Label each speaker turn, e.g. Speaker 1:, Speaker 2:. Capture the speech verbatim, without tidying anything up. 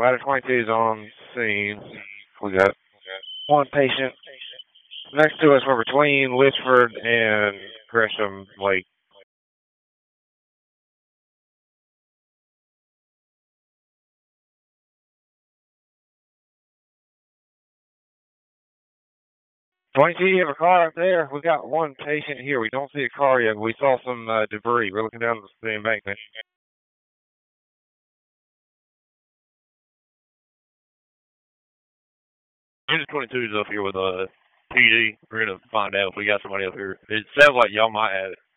Speaker 1: Ladder twenty-two is on scene. We got one patient next to us. We're between Litchford and Gresham Lake. twenty-two, you have a car up there? We got one patient here. We don't see a car yet, but we saw some uh, debris. We're looking down the embankment. Unit twenty-two is up here with uh, P D. We're going to find out if we got somebody up here. It sounds like y'all might have it.